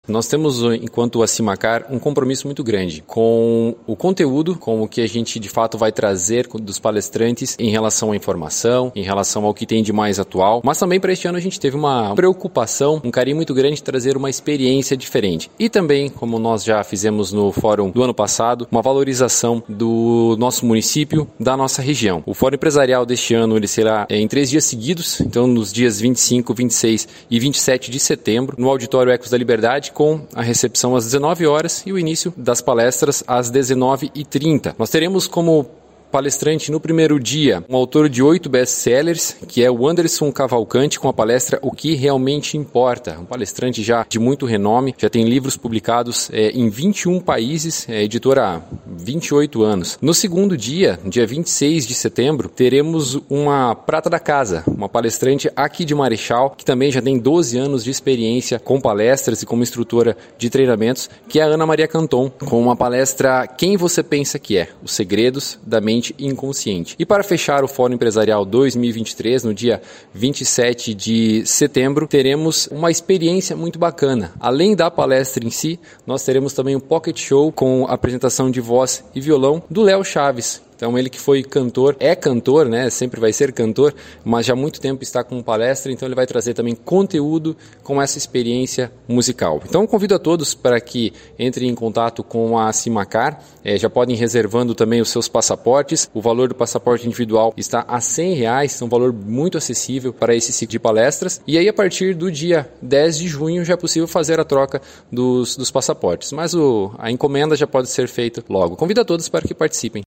Nós temos, enquanto a Simacar, um compromisso muito grande com o conteúdo, com o que a gente de fato vai trazer dos palestrantes em relação à informação, em relação ao que tem de mais atual, mas também para este ano a gente teve uma preocupação, um carinho muito grande de trazer uma experiência diferente. E também, como nós já fizemos no fórum do ano passado, uma valorização do nosso município, da nossa região. O fórum empresarial deste ano ele será em 3 dias seguidos, então nos dias 25, 26 e 27 de setembro, no Auditório Ecos da Liberdade, com a recepção às 19 horas e o início das palestras às 19h30. Nós teremos como palestrante no primeiro dia, um autor de 8 best-sellers, que é o Anderson Cavalcante, com a palestra O que Realmente Importa. Um palestrante já de muito renome, já tem livros publicados em 21 países, editora há 28 anos. No segundo dia, dia 26 de setembro, teremos uma prata da casa, uma palestrante aqui de Marechal, que também já tem 12 anos de experiência com palestras e como instrutora de treinamentos, que é a Ana Maria Canton, com uma palestra Quem Você Pensa Que É? Os Segredos da Mente Inconsciente. E para fechar o Fórum Empresarial 2023, no dia 27 de setembro, teremos uma experiência muito bacana. Além da palestra em si, nós teremos também um pocket show com apresentação de voz e violão do Léo Chaves. Então ele que foi cantor, é cantor, né? Sempre vai ser cantor, mas já há muito tempo está com palestra, então ele vai trazer também conteúdo com essa experiência musical. Então convido a todos para que entrem em contato com a Simacar, já podem ir reservando também os seus passaportes. O valor do passaporte individual está a R$100, um valor muito acessível para esse ciclo de palestras. E aí a partir do dia 10 de junho já é possível fazer a troca dos passaportes, mas a encomenda já pode ser feita logo. Convido a todos para que participem.